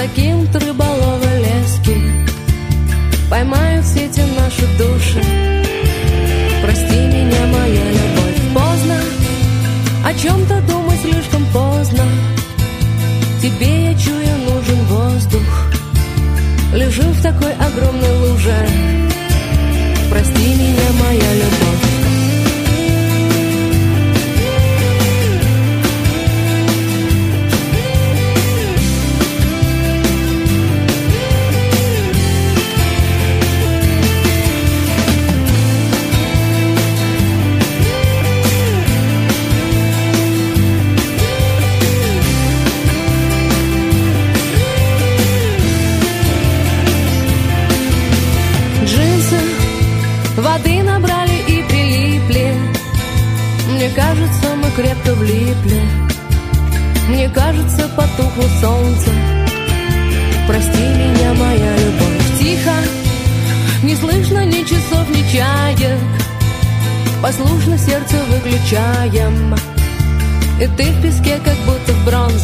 закинут рыболовы лески, поймают в сети наши души. Прости меня, моя любовь, поздно о чем-то думать слишком поздно. Тебе, я чую, нужен воздух. Лежу в такой огромной луже. Прости меня, моя любовь. Воды набрали и прилипли. Мне кажется, мы крепко влипли. Мне кажется, потухло солнце. Прости меня, моя любовь. Тихо, не слышно ни часов, ни чаек. Послушно сердце выключаем. И ты в песке, как будто в бронзе.